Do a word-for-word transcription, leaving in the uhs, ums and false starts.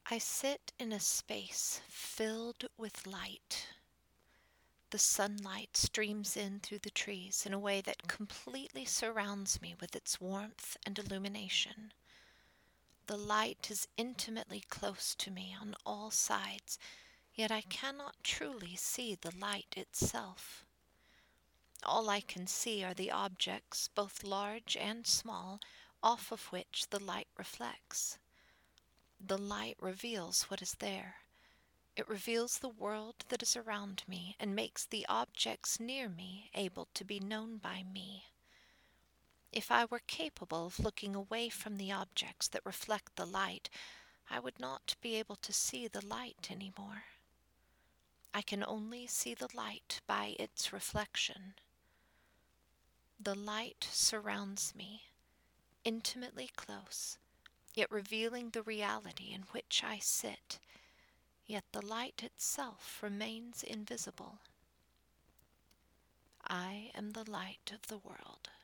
I sit in a space filled with light. The sunlight streams in through the trees in a way that completely surrounds me with its warmth and illumination. The light is intimately close to me on all sides, yet I cannot truly see the light itself. All I can see are the objects, both large and small, off of which the light reflects. The light reveals what is there. It reveals the world that is around me and makes the objects near me able to be known by me. If I were capable of looking away from the objects that reflect the light, I would not be able to see the light any more. I can only see the light by its reflection. The light surrounds me, intimately close, yet revealing the reality in which I sit, yet the light itself remains invisible. I am the light of the world.